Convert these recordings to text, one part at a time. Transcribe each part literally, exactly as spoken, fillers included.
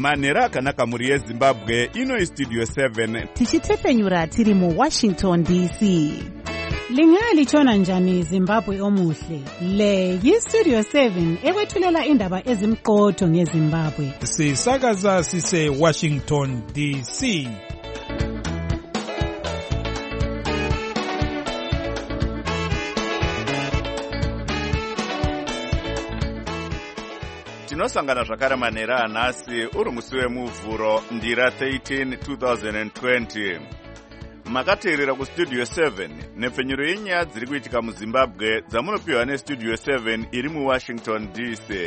manhero akanaka mhuri yezimbabwe. Ino Studio seven tichitepenyura tiri mu Washington D C. Lingalitshona njani Zimbabwe omuhle? Le yi-Studio seven ekwethulela indaba ezimqotho ngeZimbabwe. Sisakaza sise Washington D C. tinosangana zvakare manhero anhasi uri musi wemuvhuro ndira thirteen twenty twenty. Makateerera kustudio seven nepfenyuro yenyaya dziri kuitika muZimbabwe dzamunopiwa nestudio seven iri muWashington D C.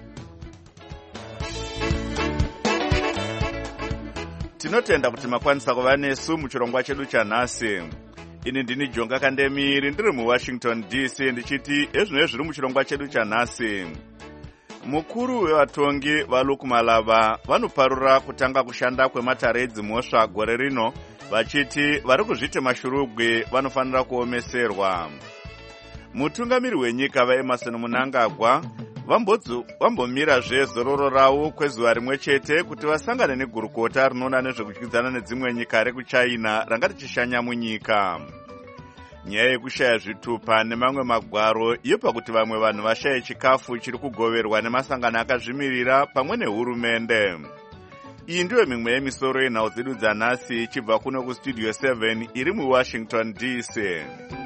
Tinotenda kuti makwanisa kuva nesu muchirongwa chedu chanhasi. Ini ndini Jonga Kandemiri ndiri muWashington D C ndichiti ezvino zviri muchirongwa chedu chanhasi. Mukuru wevatongi vaLukumalava vanoparura kutanga kushanda kwematare edzimhosva gore rino vachiti vari kuzvite mashurugwi vanofanira kuomeserwa. Mutungamiri wenyika vaEmerson Mnangagwa vambomirazve zororo ravo kwezuva rimwe chete kuti vasangane negurukota rinoona nezvekudyidzana nedzimwe nyika rekuChina ranga richishanya munyika. Nyaya yekushaya zvitupa nemamwe magwaro yopa kuti vamwe vanhu vashaye chikafu chiri kugoverwa nemasangano akazvimirira pamwe nehurumende. Iyi ndiyo mimwe yemisoro yenhau dzedu dzanhasi ichibva kuno kustudio seven iri muWashington D C.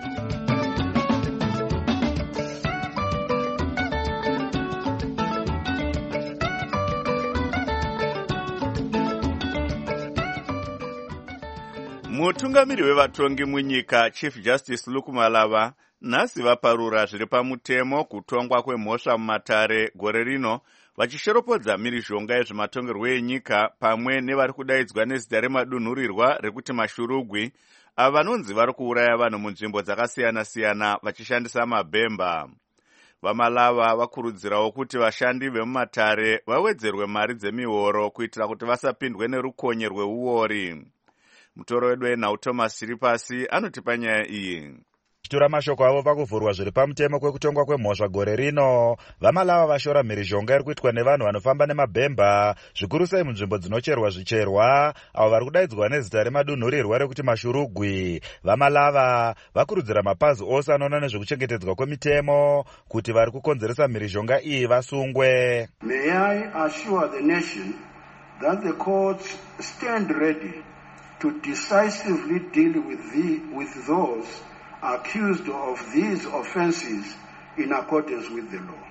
Mutungamiri wevatongi munyika Chief Justice Lukumalava nhasi vaparura zviri pamutemo kutongwa kwemhosva mumatare gore rino vachishoropodza mhirizhonga yezvematongerwo enyika pamwe nevari kudaidzwa nezita remadunhurirwa rekuti mashurugwi ava vanonzi vari kuuraya vanhu munzvimbo dzakasiyana-siyana vachishandisa mabhemba. Vamalava vakurudzirawo kuti vashandi vemumatare vawedzerwe mari dzemihoro kuitira kuti vasapindwe nerukonye rweuori. Mutoro wedu wenhau Thomas Chiripasi anotipa nyaya iyi. Chitura mashoko avo pakuvhurwa zviri pamutemo kwekutongwa kwemhosva gore rino, Vamalava vashora mhirizhonga iri kuitwa nevanhu vanofamba nemabhemba zvikuru sei munzvimbo dzinocherwa zvicherwa avo vari kudaidzwa nezita remadunhurirwa rekuti mashurugwi. Vamalava vakurudzira mapazi ose anoona nezvekuchengetedzwa kwemitemo kuti vari kukonzeresa mhirizhonga iyi vasungwe. May I assure the nation that the courts stand ready to decisively deal with, the, with those accused of these offenses in accordance with the law.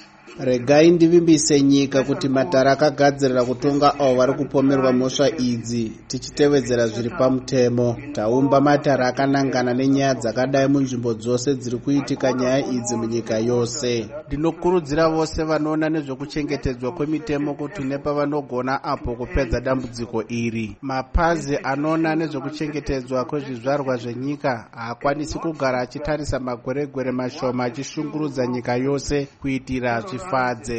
Regai ndivimbise nyika kuti matara akagadzirira kutonga avo vari kupomerwa mhosva idzi tichitevedzera zviri pamutemo. Taumba matara akanangana nenyaya dzakadai munzvimbo dzose dziri kuitika nyaya idzi munyika yose. Ndinokurudzira vose vanoona nezvekuchengetedzwa kwemitemo kuti nepavanogona apo kupedza dambudziko iri. Mapazi anoona nezvekuchengetedzwa kwezvizvarwa zvenyika haakwanisi kugara achitarisa magweregwere mashoma achishungurudza nyika yose kuitira zvifadze.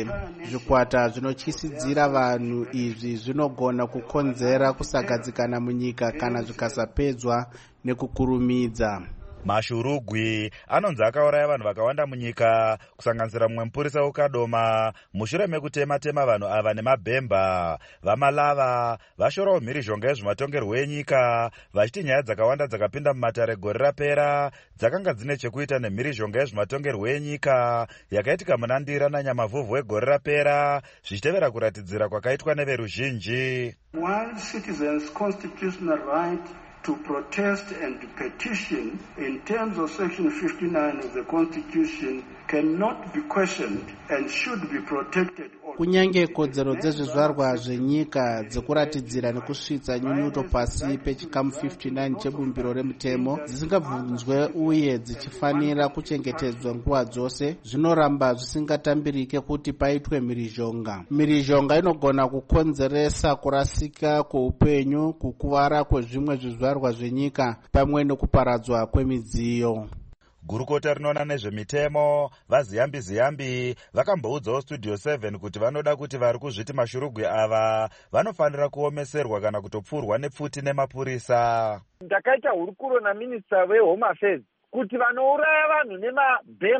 Zvikwata zvinochisidzira vanhu izvi zvinogona kukonzera kusagadzikana munyika kana zvikasapedzwa nekukurumidza. Mashurugwi anonzi akauraya vanhu vakawanda munyika kusanganisira mumwe mupurisa ukadoma mushure mekutema-tema vanhu ava nemabhemba. Vamalava vashorawo mhirizhonga yezvematongerwo enyika vachiti nyaya dzakawanda dzakapinda mumatare gore rapera dzakanga dzine chekuita nemhirizhonga yezvematongerwo enyika yakaitika muna Ndira naNyamavhuvhu wegore rapera zvichitevera kuratidzira kwakaitwa neveruzhinji. While citizens' constitutional right to protest and petition in terms of section fifty-nine of the Constitution cannot be questioned and should be protected. Kunyange kodzero dzezvizvarwa zvenyika dzekuratidzira nekusvitsa nyunyuto pasi pechikamu fifty-nine chebumbiro remutemo dzisingabvunzwe uye dzichifanira kuchengetedzwa nguva dzose, zvinoramba zvisingatambirike kuti paitwe mhirizhonga. Mhirizhonga inogona kukonzeresa kurasika kweupenyu, kukuvara kwezvimwe zvizvarwa zvenyika pamwe nekuparadzwa kwemidziyo. Gurukota rinoona nezvemitemo vaZiyambi Ziyambi vakamboudzawo studio seven kuti vanoda kuti vari kuzviti mashurugwi ava vanofanira kuomeserwa kana kutopfurwa nepfuti nemapurisa. Ndakaita hurukuro naminista weHome Affairs kuti vanouraya vanhu nemabhemba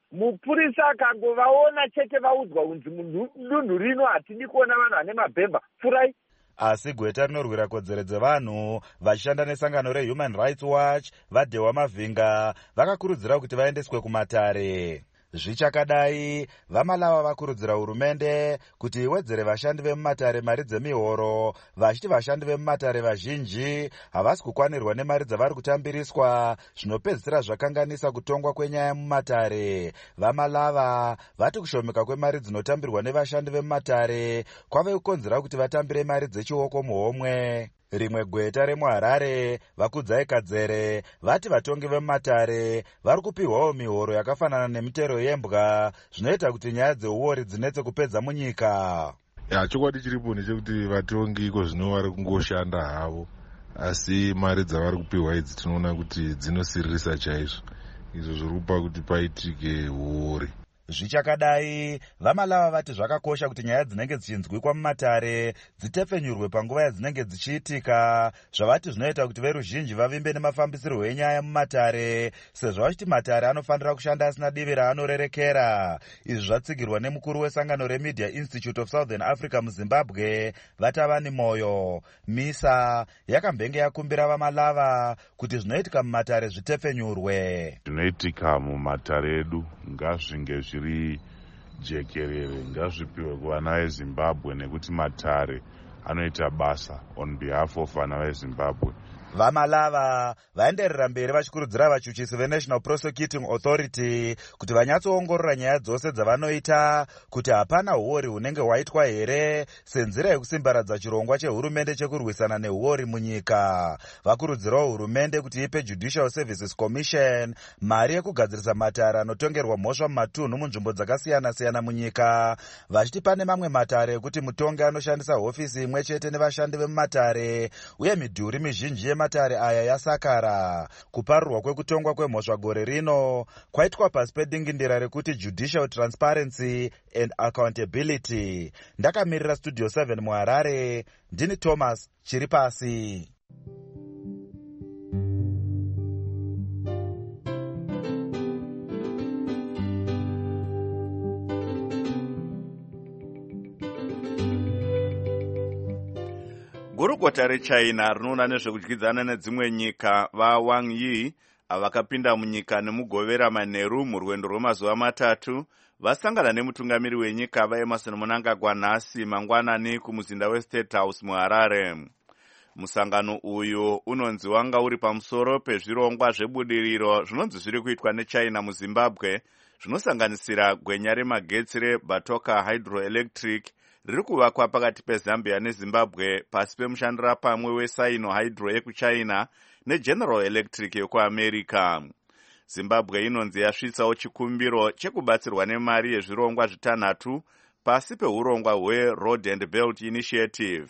mupurisa akangovaona chete vaudzwa kunzi mudunhu rino hatidi kuona vanhu vane mabhemba, pfurai. Asi gweta rinorwira kodzero dzevanhu vachishanda nesangano reHuman Rights Watch vaDhewa Mavhinga vakakurudzira kuti vaendeswe kumatare. Zvichakadai, vaMalava vakurudzira hurumende kuti iwedzere vashandi vemumatare mari dzemihoro, vachiti vashandi vemumatare vazhinji havasi kukwanirwa nemari dzavari kutambiriswa, zvinopedzisira zvakanganisa kutongwa kwenyaya mumatare. VaMalava vati kushomeka kwemari dzinotambirwa nevashandi vemumatare kwave kukonzera kuti vatambire mari dzechioko muhomwe. Rimwe gweta remuHarare vaKudzai Kadzere vati vatongi vemumatare vari kupiwawo mihoro yakafanana nemitero yembwa, zvinoita kuti nyaya dzeuori dzinetse kupedza munyika. Ya chokwadi chiripo ndechekuti vatongi iko zvino vari kungoshanda havo, asi mari dzavari kupiwa idzi tinoona kuti dzinosiririsa chaizvo, izvo zviri kupa kuti paitike uori. Zvichakadai, vaMalava vati zvakakosha kuti nyaya dzinenge dzichinzwikwa mumatare dzitepfenyurwe panguva yadzinenge dzichiitika, zvavati zvinoita kuti veruzhinji vavimbe nemafambisirwo enyaya mumatare, sezvo vachiti matare anofanira kushanda asina divi raanorerekera. Izvi zvatsigirwa nemukuru wesangano reMedia Institute of Southern Africa muZimbabwe, Vatavani Moyo. MISA yakambenge yakumbira vaMalava kuti zvinoitika mumatare zvitepfenyurwe. Zvinoitika mumatare edu ngazvinge zviri jekerere, ngazvipiwe kuvana veZimbabwe nekuti matare anoita basa on behalf of vana veZimbabwe. VaMalava vaenderera mberi vachikurudzira vachuchisi veNational Prosecuting Authority kuti vanyatsoongorora nyaya dzose dzavanoita kuti hapana uori hunenge hwaitwa here senzira yekusimbaradza chirongwa chehurumende chekurwisana neuori munyika. Vakurudzirawo hurumende kuti ipe Judicial Services Commission mari yekugadzirisa matare anotongerwa mhosva mumatunhu munzvimbo dzakasiyana-siyana munyika, vachiti pane mamwe matare ekuti mutongi anoshandisa hofisi imwe chete nevashandi vemumatare uye midhuri mizhinji matare aya yasakara. Kuparurwa kwekutongwa kwemhosva gore rino kwaitwa pasi pedingindira rekuti Judicial Transparency and Accountability. Ndakamirira Studio seven muHarare, ndini Thomas Chiripasi. Gurukota reChina rinoona nezvekudyidzana nedzimwe nyika vaWang Yi avakapinda munyika nemugovera manheru murwendo rwemazuva matatu vasangana nemutungamiri wenyika vaEmmerson Mnangagwa nhasi mangwanani kumuzinda weState House muHarare. Musangano uyu unonzi wanga uri pamusoro pezvirongwa zvebudiriro zvinonzi zviri kuitwa neChina muZimbabwe, zvinosanganisira gwenya remagetsi reBatoka Hydroelectric riri kuvakwa pakati peZambia neZimbabwe pasi pemushandira pamwe weSino Hydro yekuChina neGeneral Electric yekuAmerica. Zimbabwe inonzi yasvitsawo chikumbiro chekubatsirwa nemari yezvirongwa zvitanhatu pasi peurongwa hweRoad and Belt Initiative.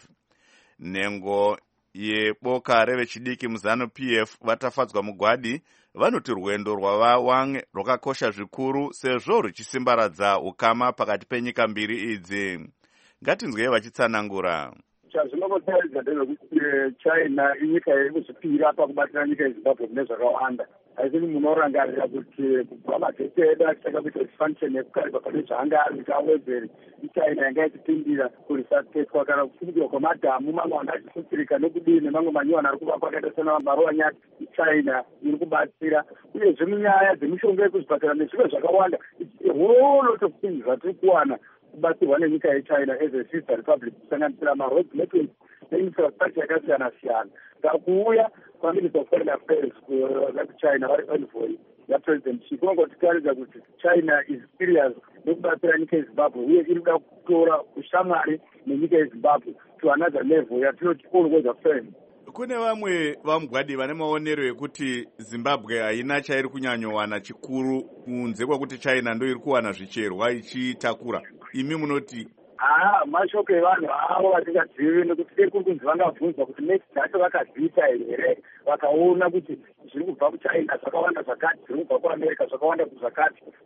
Nhengo yeboka revechidiki muZanu-P F vatafadzwa mugwadi vanoti rwendo rwavaWang rwakakosha zvikuru sezvo ruchisimbaradza ukama pakati penyika mbiri idzi. Ngatinzwei vachitsanangura. Chazvinokotaridza ndezvekuti China inyika iri kuzvipira pakubatira nyika yeZimbabwe mune zvakawanda. Asi munorangarira kuti kubva magetsi edu achitanga kuita expansion yekukariba pane zvaanga ari kuti awedzere, China yanga ichipindira kurisatetwa kana kufukidzwa kwemadhamu mamwe anga achisukirika nekudii nemamwe manyuwana ari kuvakwa akaita sena marowa nyati. China iri kubatsira uyezve munyaya dzemishonga yekuzvipatara nezvimwe zvakawanda. A whole lot of things zvatiri kuwana kubatsirwa nenyika yeChina as a sister republic kusanganisira maroad network neinfrastructure yakasiyana-siyana. Ngakuuya kwaMinista of Foreign Affairs kuChina vari envoy yaPresident Xi kunongotaridza kuti China is serious nekubatsira nyika yeZimbabwe uye iri kuda kutora ushamwari nenyika yeZimbabwe to another level yatinoti always a friend. Kune vamwe vamugwadi vane maonero ekuti Zimbabwe haina chairi kunyanyowana chikuru kunze kwekuti China ndo iri kuwana zvicherwa ichitakura. Imi munoti? Ah, mashoko evanhu avo vasingazivi nekuti dei kuri kunzi vangabvunzwa kuti next dzacho vakadziita here, vakaona kuti zviri kubva kuChina zvakawanda zvakati, zviri kubva kuAmerica zvakawanda zvakati,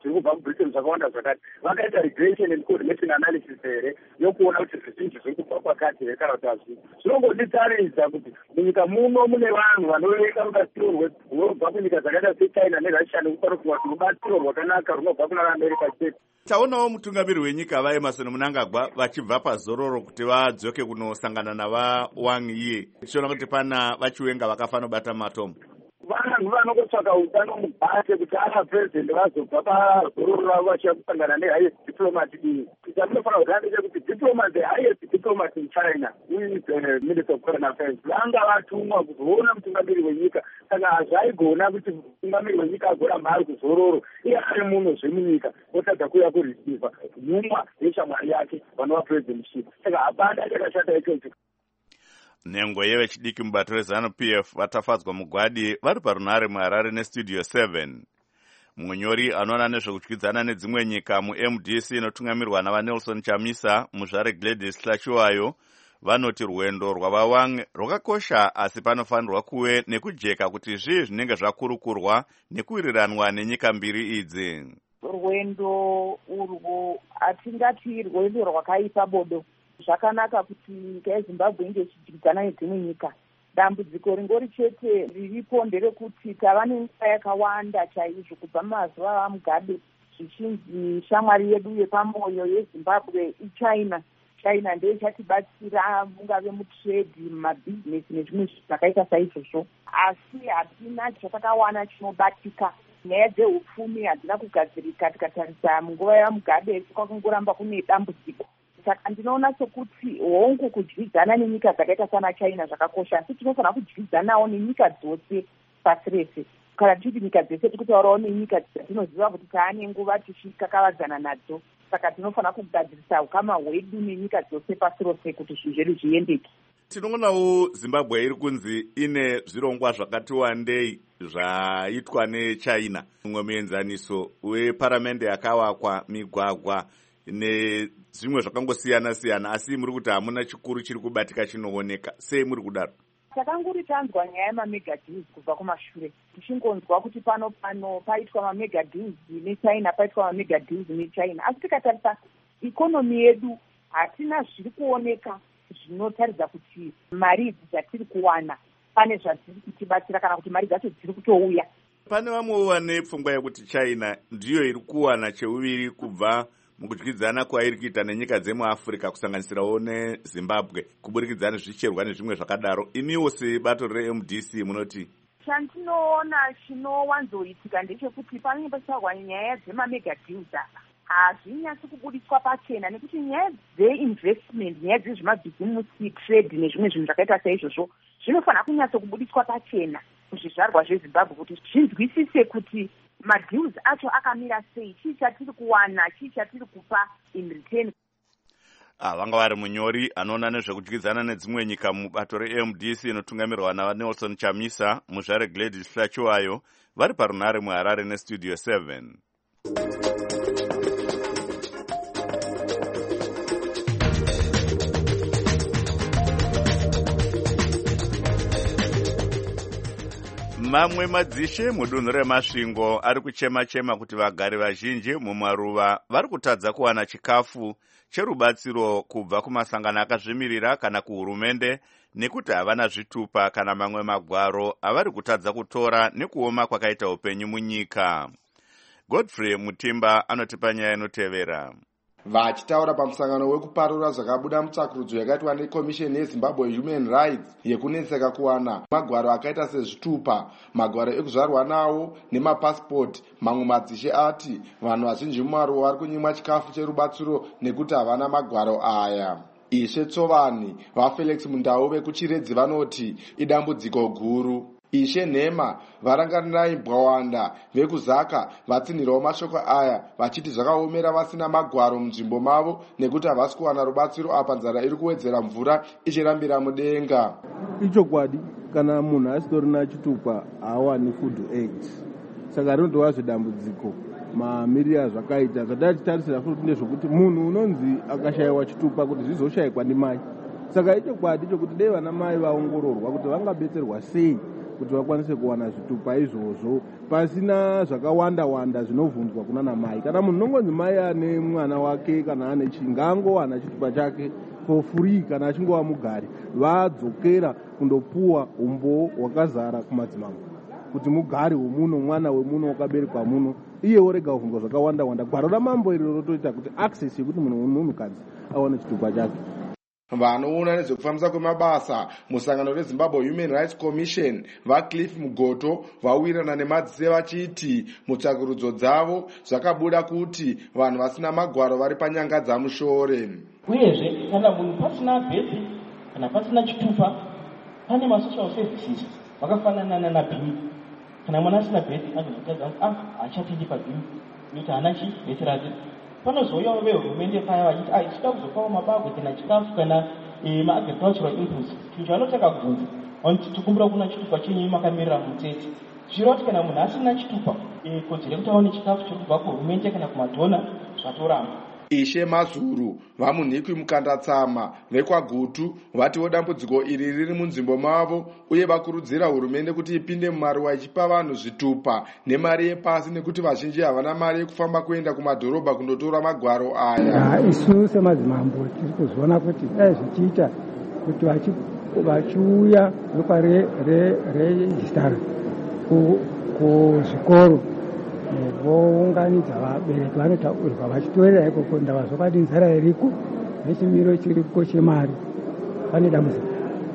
zviri kubva mubritain zvakawanda zvakati vakaita regression and coordination analysis here yokuona kuti zvizhinji zviri kubva kwakati here kana kuti hazvii zvinongoditaridza kuti munyika muno mune vanhu vanoreka rubatsiro runobva kunyika dzakaita sechina nerussia nekufanira kuti vati rubatsiro rwakanaka runobva kuna vaamerica chete. Taonawo mutungamiri wenyika vaemarson Mnangagwa vachibva pazororo kuti vadzoke kunosangana navaWang Yi tichiona kuti pana vachiwenga vakafanira kubata matombo. Vanhu vanokotsvaka utano mubhate kuti ana president vazobva pazororo ravo vachiya kusangana nehighest diplomat iyi. Chamunofanira kuzivisa ndechekuti diplomat, the highest diplomat in China, who is the Minister of Foreign Affairs, vanga vatumwa kuzoona mutungamiri wenyika. Saka hazvaigona kuti mutungamiri wenyika agoramba ari kuzororo iye ari muno zvemunyika otadza kuuya kureceiva nhumwa yeshamwari yake vanova president ship. Saka hapana chakashata ichocho. Nhengo yevechidiki mubato reZanu-P F vatafadzwa mugwadi vari parunare muHarare nestudio seven. Munyori anoona nezvekudyidzana nedzimwe nyika mu-M D C inotungamirwa navaNelson Chamisa muzvare Gladys Tlachiwayo vanoti rwendo rwavaWang rwakakosha asi panofanirwa kuve nekujeka kuti zvii zvinenge zvakurukurwa nekuwiriranwa nenyika mbiri idzi. Rwendo urwo hatingati rwendo rwakaipa bodo. Zvakanaka kuti nyika yeZimbabwe inge ichidyidzana nedzimwe nyika. Dambudziko ringori chete riripo nderekuti tava nenguva yakawanda chaizvo kubva mumazuva aMugabe zvichinzi shamwari yedu yepamoyo yeZimbabwe iChina. China ndiyo ichatibatsira mungave mutrade, mumabhizinesi nezvimwe zvakaita saizvozvo. Asi hatina chatakawana chinobatika. Nyaya dzehupfumi hadzina kugadzirika tikatarisa munguva yaMugabe kwakungoramba kune dambudziko. Saka ndinoona sokuti hongu kudyidzana nenyika dzakaita sana China zvakakosha, asi tinofanira kudyidzanawo nenyika dzose pasi rese. Kana tichiti nyika dzese tikutaurawo nenyika dzatinoziva kuti taane nguva tichikakavadzana nadzo. Saka tinofanira kugadzirisa ukama hwedu nenyika dzose pasi rose kuti zvinhu zvedu zviendeke. Tinoonawo Zimbabwe iri kunzi ine zvirongwa zvakati wandei zvaitwa neChina. Mumwe muenzaniso weparamende yakavakwa, migwagwa nezvimwe zvakangosiyana siyana, asi muri kuti hamuna chikuru chiri kubatika chinooneka. Sei muri kudaro? Takanguri tanzwa nyaya yemamega deals kubva kumashure, tichingonzwa kuti pano pano paitwa mamega deals neChina, paitwa mamega deals neChina. Asi tikatarisa ikonomi yedu hatina zviri kuoneka zvinotaridza kuti mari idzi dzatiri kuwana pane zvadziri kutibatsira kana kuti mari dzacho dziri kutouya. Pane vamwe vane pfungwa yekuti China ndiyo iri kuwana cheuviri kubva mukudyidzana kwairi kuita nenyika dzemuAfrica kusanganisirawo neZimbabwe kuburikidza nezvicherwa nezvimwe zvakadaro. Imiwo sebato re-M D C munoti? Chandinoona chinowanzoitika ndechekuti panenge pachitsvagwa nyaya dzemamega deals apa hazvinyatsi kubudiswa pachena, nekuti nyaya dzeinvestment, nyaya dzezvemabhizimusi, trade nezvimwe zvinhu zvakaita saizvozvo zvinofanira kunyatso kubudiswa pachena muzvizvarwa zveZimbabwe kuti zvinzwisise kuti madeals acho akamira sei, chii chatiri kuwana, chii chatiri kupa in return. Ah, vanga vari munyori anoona nezvekudyidzana nedzimwe nyika mubato re-M D C inotungamirwa navaNelson Chamisa muzvare Gladys Tlachiwayo vari parunare muHarare nestudio seven. Mamwe madzishe mudunhu reMasvingo ari kuchema-chema kuti vagari vazhinji mumaruva vari kutadza kuwana chikafu cherubatsiro kubva kumasangano akazvimirira kana kuhurumende nekuti havana zvitupa kana mamwe magwaro avari kutadza kutora nekuoma kwakaita upenyu munyika. Godfrey Mutimba anotipa nyaya inotevera. Vachitaura pamusangano wekuparura zvakabuda mutsakurudzo yakaitwa nekomisheni yeZimbabwe Human Rights yekunetseka kuwana magwaro akaita sezvitupa, magwaro ekuzvarwa nawo nemapasipoti, mamwe madzishe ati vanhu vazhinji mumaruva vari kunyimwa chikafu cherubatsiro nekuti havana magwaro aya. Ishe Tsovani vaFelix Mundau vekuchiredzi vanoti idambudziko guru. Ishe Nhema varanganirai Bwawanda vekuzaka vatsinhirawo mashoko aya vachiti zvakaomera vasina magwaro munzvimbo mavo nekuti havasi kuwana rubatsiro apa nzara iri kuwedzera mvura ichirambira mudenga. Ichokwadi kana munhu asitorina chitupa haawani food aid, saka rinotova zvedambudziko mamiriro azvakaita. Zvatatitarisa futi ndezvokuti munhu unonzi akashayiwa chitupa kuti zvizoshayikwa ndimai. Saka ichokwadi chokuti dei vana mai vaongororwa kuti vangabetserwa sei kuti vakwanise kuwana zvitupa izvozvo pasina zvakawanda wanda zvinovhunzwa kuna namai. Kana munhu nongonzi mai ane mwana wake kana ane chingango ana chitupa chake for free kana achingova mugari, vadzokera kundopuwa umbo hwakazara kumadzimambo kuti mugari wemuno, mwana wemuno wakaberekwa muno, iye orega kuvhunzwa zvakawanda wanda. Gwaro ramambo iri rotoita kuti access yekuti munhukadzi awane chitupa chake. Vanoona nezvekufambisa kwemabasa musangano reZimbabwe Human Rights Commission vaCliff Mugoto vawirirana nemadzise vachiti mutsvakurudzo dzavo zvakabuda kuti vanhu vasina magwaro vari panyanga dzamushore. Uyezve kana munhu pasina bhedhi kana pasina chitupa pane masocial services vakafanana nanabhimi. Kana mwana asina bhedhi anotadza ah achatendi pabhimi nokuti hana chibhedhi rake. Panozouyawo vehurumende paya vachiti ah tichida kuzopawo mabagwe kana chikafu kana maagricultural inputs. Chinhu chavanotaka kubvunza vanoti tikumbira kuna chitupa chenyu makamirira mutsetse. Zviroti kana munhu asina chitupa kodzero yekuti aone chikafu chiri kubva kuhurumende kana kumadhona zvatoramba. Ishe Mazuru vamunhikwi mukandatsama vekwagutu vatiwo dambudziko iri riri munzvimbo mavo uye vakurudzira hurumende kuti ipinde mumaruwa ichipa vanhu zvitupa nemari yepasi nekuti vazhinji havana mari yekufamba kuenda kumadhorobha kundotora magwaro aya. Isu semadzimambo tiri kuzoona kuti dai zvichiita kuti vachiuya neparejistara kuzvikoro vounganidza vabereki vanotaurirwa vachitorera ikoko ndava zvakati nzara iriko nechimiro chiriko chemari pane dambudziko.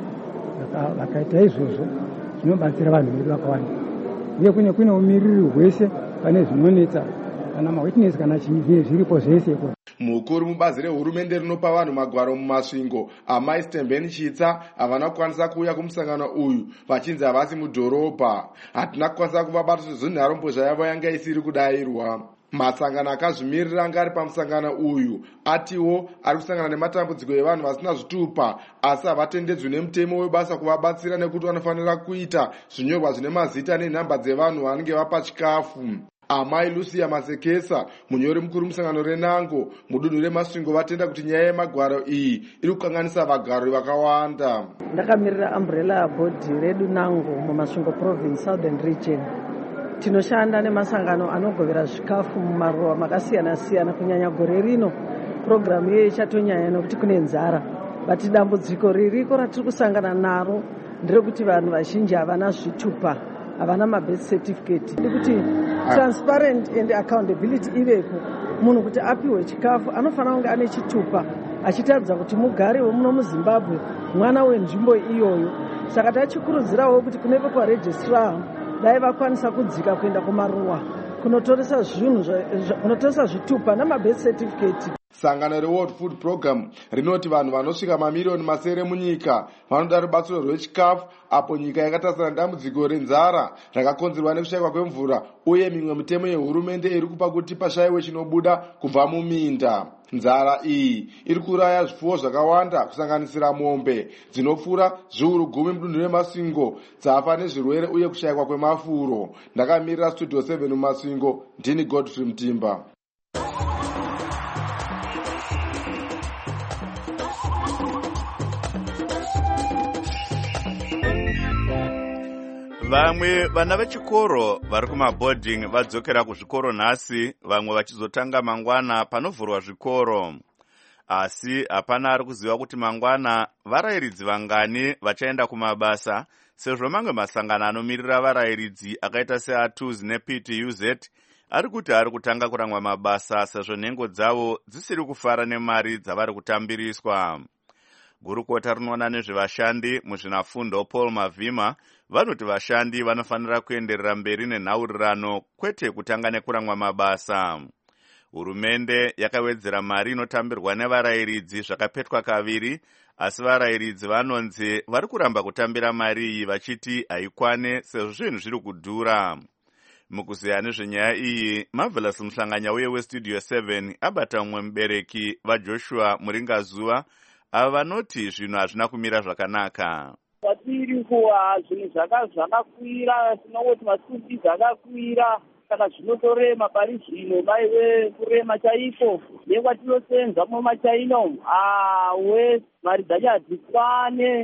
Vakaita izvozvo zvinobatsira vanhu vedu vakawanda uye kune kune umiriri hwese pane zvinonetsa kana mawitness kana chinyi zviripo zvese iko. Mukuru mubazi rehurumende rinopa vanhu magwaro mumasvingo amai Stembeni Chitsa havana kukwanisa kuuya kumusangano uyu vachinzi havasi mudhorobha. Hatina kukwanisa kuvabata sezvo nharembozha yavo yanga isiri kudayirwa. Masangano akazvimirira anga ari pamusangano uyu atiwo ari kusangana nematambudziko evanhu vasina zvitupa asi havatendedzwi nemutemo webasa kuvabatsira nekuti vanofanira kuita zvinyorwa zvine mazita nenhamba dzevanhu vanenge vapa chikafu. Amai Lucia Masekesa munyori mukuru musangano renango mudunhu remasvingo vatenda kuti nyaya yemagwaro iyi iri kukanganisa vagari vakawanda. Ndakamirira umbrella board redu nango mumasvingo province southern region. Tinoshanda nemasangano anogovera zvikafu mumaruwa makasiyana siyana kunyanya gore rino program yeyo chatonyanya nekuti kune nzara. Bati dambudziko ririko ratiri kusangana naro nderekuti vanhu vazhinji havana zvitupa, havana mabirth certificate. Ndikuti transparent and accountability ivepo. Munhu kuti apiwe chikafu anofanira kunge ane chitupa achitaridza kuti mugari wemuno muZimbabwe, mwana wenzvimbo iyoyo. Saka tachikurudzirawo kuti kune vekwaregistrar dai vakwanisa kudzika kuenda kumaruwa kunotoresa zvinhu kunotoresa zvitupa namabirth certificate. Sangano reWorld Food Program rinoti vanhu vanosvika mamiliyoni masere munyika vanoda rubatsiro rwechikafu apo nyika yakatasana dambudziko renzara rakakonzerwa nekushaikwa kwemvura uye mimwe mitemo yehurumende iri kupa kuti pashayiwe chinobuda kubva muminda. Nzara iyi iri kuraya zvipfuwo zvakawanda kusanganisira mombe dzinopfuura zviuru gumi mudunhu remasvingo dzafa nezvirwere uye kushayikwa kwemafuro. Ndakamirira Studio seven mumasvingo, ndini Godfrey Mutimba. Vamwe vana vechikoro vari kumaboarding vadzokera kuzvikoro nhasi, vamwe vachizotanga mangwana panovhurwa zvikoro. Asi hapana ari kuziva kuti mangwana varayiridzi vangani vachaenda kumabasa, sezvo mamwe masangano anomirira varayiridzi akaita seA T U Z neP T U Z ari kuti ari kutanga kuramwa mabasa sezvo nhengo dzavo dzisiri kufara nemari dzavari kutambiriswa. Gurukota rinoona nezvevashandi muzvinafundo Paul Mavhima vanoti vashandi vanofanira kuenderera mberi nenhaurirano kwete kutanga nekuramwa mabasa. Hurumende yakawedzera mari inotambirwa nevarayiridzi zvakapetwa kaviri, asi varayiridzi vanonzi vari kuramba kutambira mari iyi vachiti haikwane sezvo zvinhu zviri kudhura. Mukuziya nezvenyaya iyi, Marvelous Muhlanganya uye weStudio seven abata mumwe mubereki vaJoshua Muringazuva ava vanoti zvinhu hazvina kumira zvakanaka. Kwatiri kuwa zvinhu zvakakwira, tinoti masuti zvakakwira, saka zvinotorema pari zvino maiwe kurema chaiko. Nekwatinosenza mumachaino awe mari dzacho hadzikwane,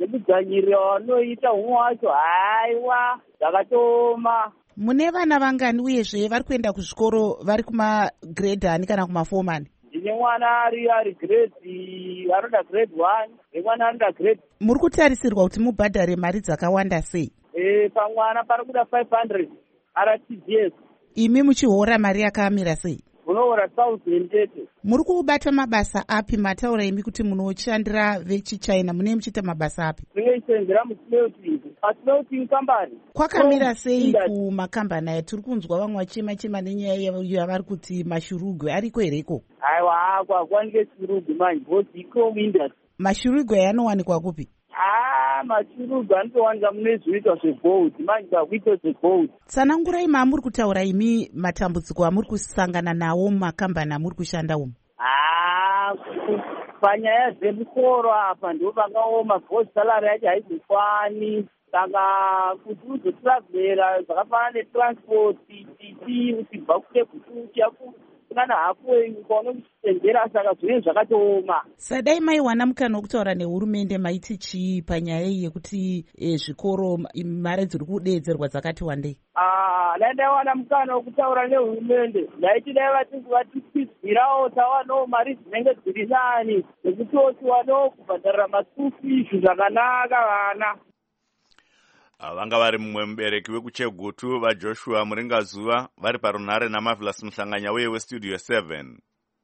nekudzvanyirira vanoita umwe wacho haiwa dzakatoma. Mune vana vangani uyezve vari kuenda kuzvikoro vari kumagredhi ani kana kumafomani? Ndine mwana ari ari grade anoda grade one nemwana anoda grade. Muri kutarisirwa kuti mubhadhare mari dzakawanda sei? Eh, pamwana pari kuda five hundred R T G S. Imi muchihora mari yakamira sei? Munohora thousand tete. Muri kubata mabasa api? Mataura imi kuti munoshandira vechichina, mune muchiita mabasa api? Tingesenzera musmelting. Smelting company. Kwakamira sei kumakambani aya? Tiri kunzwa vamwe vachema chema nenyaya yavari kuti mashurugwe ariko hereko? Aiwa, kwakuwanike shurugwe manje, both iko industry. Mashurugwe aya anowanikwa kupi? Ah, mashurugwe anotowanika mune zviitwa zvegold, manje kwakuitwa zvegold. Tsanangurai maamuri kutaura imi matambudziko amuri kusangana nawo mumakambani amuri kushanda umu. Ah, panyaya dzemusoro apa ndo pangaoma, because salary yacho haizokwani. Saka kuti uzotravhera zvakafanana netransport titi uchibva kuTegutu uchiya kana hafuwe ukaona kuchitendera, saka zvinenge zvakatooma. Sadai maiwana mukana wokutaura nehurumende maiti chii panyaya yekuti e, zvikoro mari dziri kudedzerwa dzakati wandei? Ah, dai ndaiwana mukana wokutaura nehurumende ndaiti dai vatizwirawo tawanawo mari dzinenge dziri nani nekuti tiwanawo kubhadharira maschool fees zvakanaka vana. Vanga vari mumwe mubereki wekuChegutu vaJoshua Muringazuva vari parunhare naMarvelous Muhlanganya uye weStudio seven.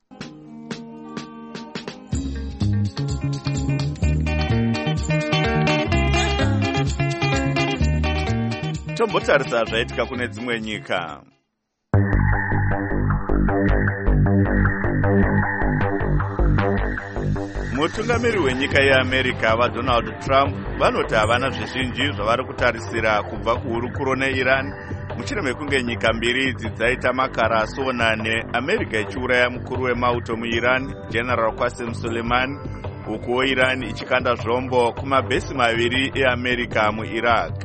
Tombotarisa zvaitika kune dzimwe nyika. Mutungamiri wenyika yeAmerica vaDonald Trump vanoti havana zvizhinji zvavari kutarisira kubva kuhurukuro neIran mushure mekunge nyika mbiri idzi dzaita makara asonane, America ichiuraya mukuru wemauto muIran General Qasem Soleimani, hukuwo Iran ichikanda zvombo kumabhesi maviri eAmerica muIraq.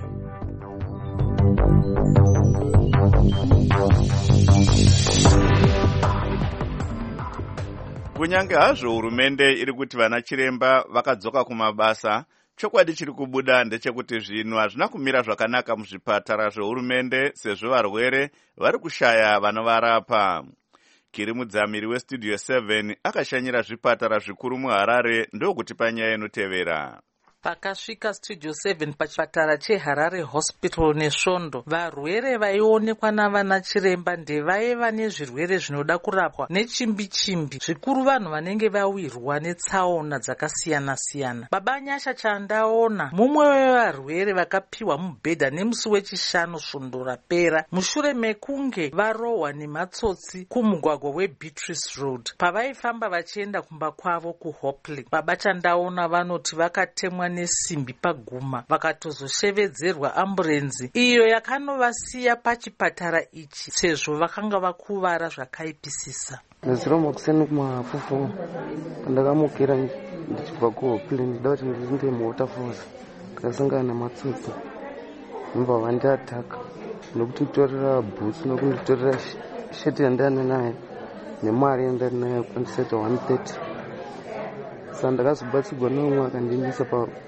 Kunyange hazvo hurumende iri kuti vana chiremba vakadzoka kumabasa, chokwadi chiri kubuda ndechekuti zvinhu hazvina kumira zvakanaka muzvipatara zvehurumende sezvo varwere vari kushaya vanovarapa. Kiri mudzamiri weStudio seven akashanyira zvipatara zvikuru muHarare ndokuti panyaya inotevera. Pakasvika Studio seven pachipatara cheHarare Hospital nesvondo, varwere vaionekwa navana chiremba ndevaiva nezvirwere zvinoda kurapwa nechimbi chimbi, zvikuru vanhu vanenge vawirwa netsaona dzakasiyana-siyana. Baba Nyasha chandaona mumwe wevarwere vakapiwa mubhedha nemusi wechishanu svondo rapera mushure mekunge varohwa nematsotsi kumugwagwa weBeatrice Road pavaifamba vachienda kumba kwavo kuHopley. Baba chandaona vanoti vakatemwa nesimbi paguma vakatozoshevedzerwa amburenzi iyo yakanovasiya pachipatara ichi sezvo vakanga vakuvara zvakaipisisa. Naziro makuseni kumafufu pandakamukira ndichibva kuHopley ndida kuti ndinde muWaterfalls ndakasangana nematsotsi ndobva vandiataka nokutitorera bhutsu nokunditorera sheti yandani naye nemari yandani naye kwandiseta one thirty. Saka ndakazobatsirwa neumwe akandiendesa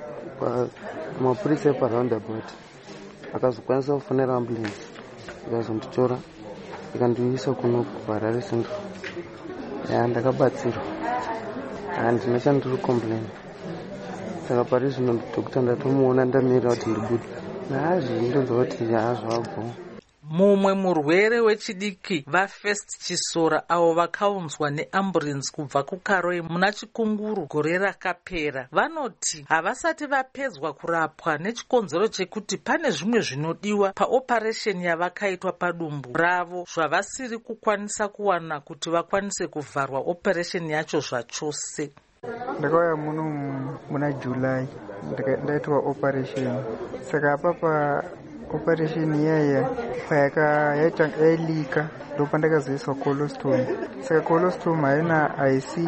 pamapurisa eparoundabout akazokwanisa kufonera ambulensi ikazonditora ikandiuyisa kuno kuHarare Central. Ya ndakabatsirwa, handina chandiri complain. Saka pari zvino dhokota ndatomuona ndamirira kuti ndibude. Hazvi ndonzwa kuti hazvabvo. Mumwe murwere wechidiki vaFirst Chisora avo vakaunzwa neamburenzi kubva kuKaroi muna Chikunguru gore rakapera vanoti havasati vapedzwa kurapwa nechikonzero chekuti pane zvimwe zvinodiwa paoperesheni yavakaitwa padumbu ravo zvavasiri kukwanisa kuwana kuti vakwanise kuvharwa operesheni yacho zvachose. Ndakauya muno muna July ndaitwa operation, saka apapa operation iyaya payaka yailika ndopa ndakazoiswa colostome. Saka colostome haina haisi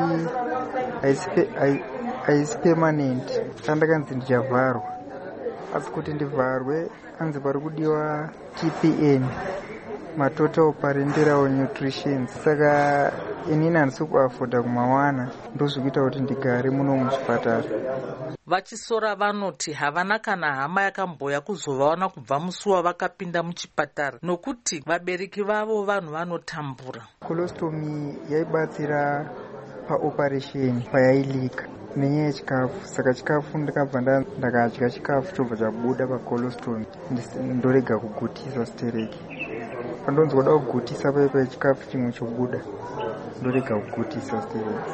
haisi permanent, saka ndakanzi ndichavharwa. Asi kuti ndivharwe anzi pari kudiwa T P N matotal parenteral nutrition. Saka inini handisi kuafodha kumawana, ndozvikuita kuti ndigare muno muchipatara. Vachisora vanoti havana kana hama yakamboya kuzovaona kubva musi wavakapinda muchipatara nokuti vabereki vavo vanhu vanotambura. Colostomy yaibatsira paoperation payailika nenyaya yechikafu, saka chikafu ndakabva ndakadya chikafu chobva chabuda pacolostomy, ndorega kugutisa stereki. Pandonzi wada kugutisa paipa chikafu chimwe chobuda, ndorega kugutisa stereki.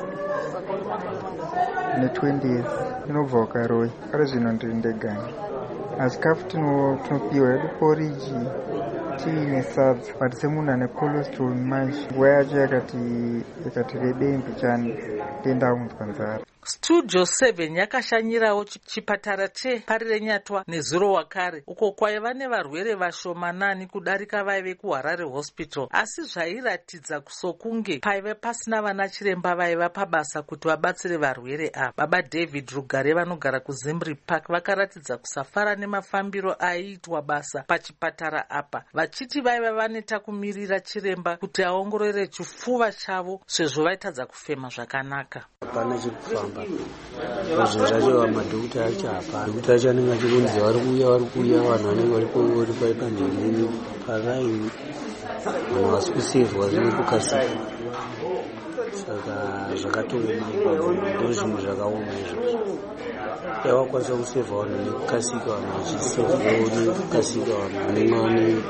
Ne twenty years inobva ukaroi ari zvino ndiri ndegani. Chikafu tinopiwa yedu poriji tiine sadza, but semunhu ane colostomy manje nguva yacho yakati rebei mbichani ndendaunzwa nzara. Studio seven yakashanyirawo chipatara cheParirenyatwa neZuro Wakare uko kwaiva nevarwere vashomanani kudarika vaive kuHarare Hospital, asi zvairatidza sokunge paive pasina vana chiremba vaiva pabasa kuti vabatsire varwere ava. Baba David Rugare vanogara kuZimbri Park vakaratidza kusafara nemafambiro aiitwa basa pachipatara apa, vachiti vaiva vaneta kumirira chiremba kuti aongorore chifuva chavo sezvo vaitadza kufema zvakanaka. Hapana chekufamba zvinhu zvacho, madhokuta acho hapana. Dhokuta acho anenge achikunzi vari kuuya vari kuuya vanhu vanenge vari paipa ndemuni paraini, vanhu vasi kusevhwa zvine kukasika, saka zvakatooma ndo zvinhu zvakaoma izvozvo. Yavakwanisa kusevha vanhu nekukasika, vanhu vachisevhwawo nekukasika, vanhu vanenge vane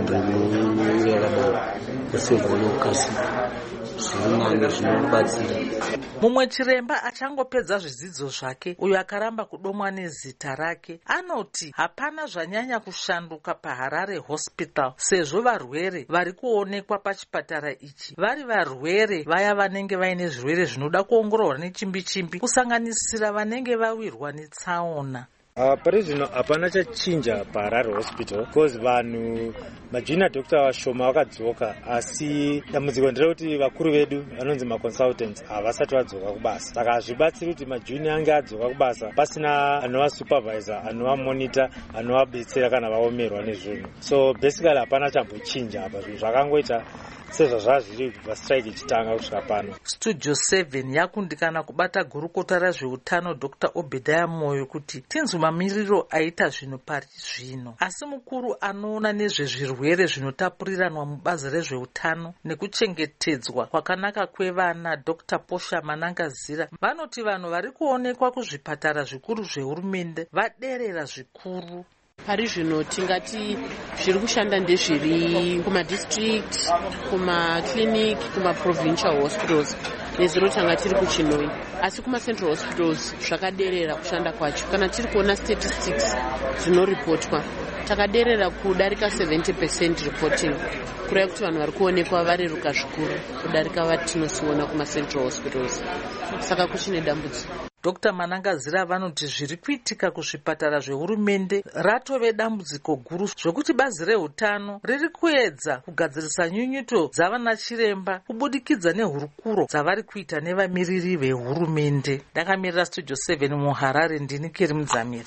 problemu yakadaro kusevhwa nekukasika, zvirinani zvinobatsira. Mumwe chiremba achangopedza zvidzidzo zvake, uyo akaramba kudomwa nezita rake, anoti hapana zvanyanya kushanduka paHarare Hospital sezvo varwere vari kuonekwa pachipatara ichi vari varwere vaya vanenge vaine zvirwere zvinoda kuongororwa nechimbi-chimbi, kusanganisira vanenge vawirwa netsaona. Uh, pari zvino hapana chachinja paHarare Hospital because vanhu majunior doctor vashoma vakadzoka, asi dambudziko nderekuti vakuru vedu vanonzi maconsultants havasati vadzoka kubasa, saka hazvibatsiri kuti majunior ange adzoka kubasa pasina anova supervisor, anova monitor, anovabetsera kana vaomerwa nezvinhu. So basically hapana chambochinja apa, zvinhu zvakangoita sezvazvazviri kubva strike ichitanga kusvika pano. Studio seven yakundikana kubata gurukota razveutano Doctor Obedaya Moyo kuti tinzwi mamiriro aita zvinhu pari zvino, asi mukuru anoona nezvezvirwere zvinotapuriranwa mubazi rezveutano nekuchengetedzwa kwakanaka kwevana Doctor Posha Manangazira vanoti vanhu vari kuonekwa kuzvipatara zvikuru zvehurumende vaderera zvikuru. Pari zvino tingati zviri kushanda ndezviri kumadistrict, kumaclinic, kumaprovincial hospitals nezuro tanga tiri kuChinoi, asi kumacentral hospitals zvakaderera kushanda kwacho. Kana tiri kuona statistics zvinoripotwa takaderera kudarika seventy percent reporting, kureva kuti vanhu vari kuonekwa vareruka zvikuru kudarika vatinosiona kumacentral hospitals, saka kuchine dambudziko. Doctor Manangazira vanoti zviri kuitika kuzvipatara zvehurumende ratove dambudziko guru zvokuti bazi reutano riri kuedza kugadzirisa nyunyuto dzavana chiremba kubudikidza nehurukuro dzavari kuita nevamiriri vehurumende. Ndakamirira Studio seven muHarare, ndini Keri Mudzamiri.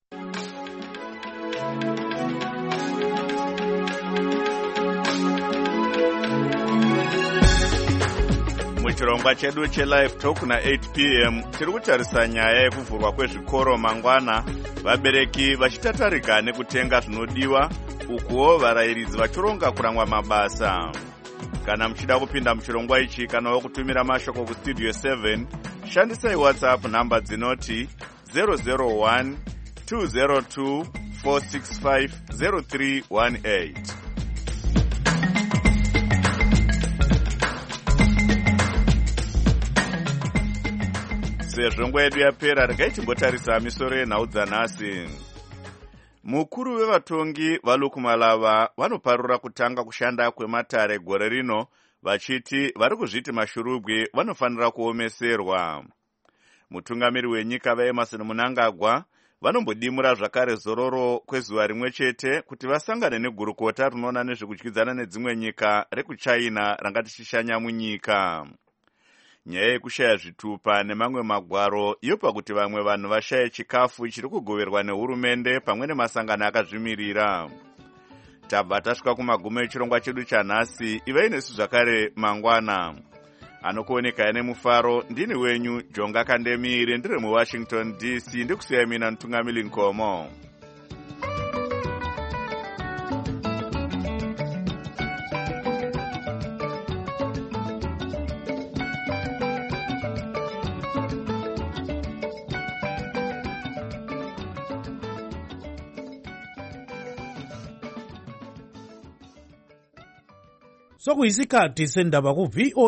Muchirongwa chedu chelive talk na eight p m tiri kutarisa nyaya yekuvhurwa kwezvikoro mangwana, vabereki vachitatarika nekutenga zvinodiwa, ukuwo varayiridzi vachironga kurangwa mabasa. Kana muchida kupinda muchirongwa ichi kana wokutumira mashoko kustudio seven, shandisai WhatsApp namba dzinoti zero zero one two zero two four six five zero three one eight. Sezvo nguva yedu yapera, regai timbotarisa misoro yenhau dzanhasi. Mukuru vevatongi vaLukumalava vanoparura kutanga kushanda kwematare gore rino, vachiti vari kuzviti mashurubwi vanofanira kuomeserwa. Mutungamiri wenyika vaEmerson Mnangagwa vanombodimura zvakare zororo kwezuva rimwe chete kuti vasangane negurukota rinoona nezvekudyidzana nedzimwe nyika rekuChina rangati chishanya munyika. Nyaya yekushaya zvitupa nemamwe magwaro yopa kuti vamwe vanhu vashaye chikafu chiri kugoverwa nehurumende pamwe nemasangano akazvimirira. tabva tasvika kumagumo echirongwa chedu chanhasi. ivai nesu zvakare mangwana. Anokuoneka nemufaro ndini wenyu Jonga Kandemire, ndiri muWashington D C, ndikusiyai mina Ntungamili Nkomo. sokuyisikhathi sendaba ku-V O